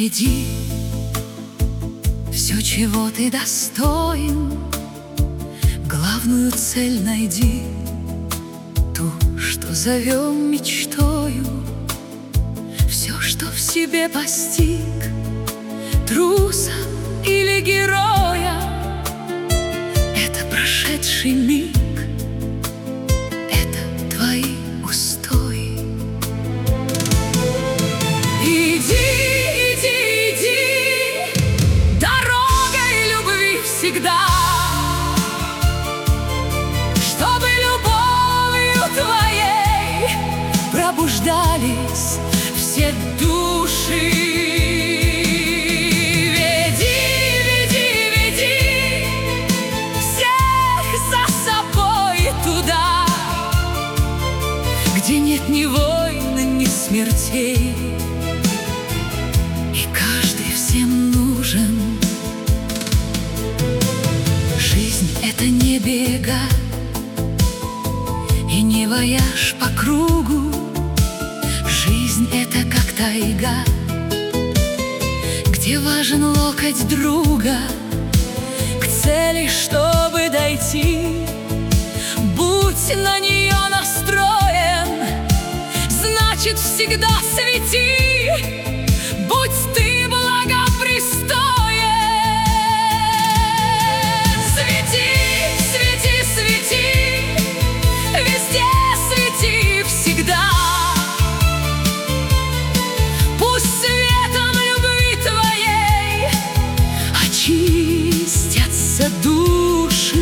Веди все, чего ты достоин, главную цель найди, ту, что зовем мечтою. Все, что в себе постиг, труса или героя, это прошедший миг, это твои устои. Всегда, чтобы любовью твоей пробуждались все души. Веди, веди, веди всех за собой туда, где нет ни войн, ни смертей, и каждый всем нужен. Это не бега и не вояж по кругу. Жизнь — это как тайга, где важен локоть друга. К цели, чтобы дойти, будь на нее настроен, значит, всегда свети. Будь ты благопристоен. Души.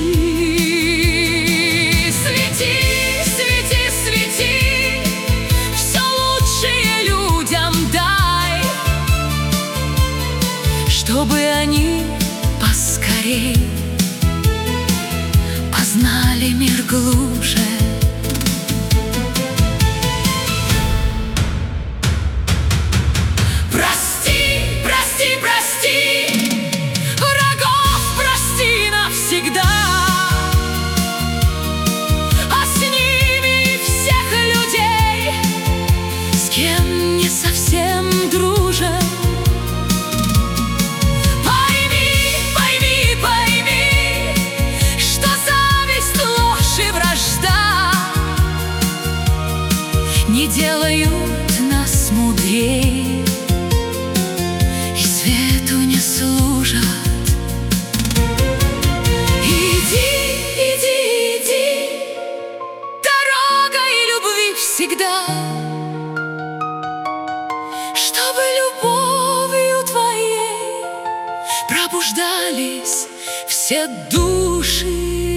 Свети, свети, свети, все лучшее людям дай, чтобы они поскорей познали мир глубже. Прости, прости, прости всегда, а с ними всех людей, с кем не совсем дружен. Пойми, пойми, пойми, что зависть, ложь и вражда не делают нас мудрее и свету не служат. Всегда, чтобы любовью твоей пробуждались все души.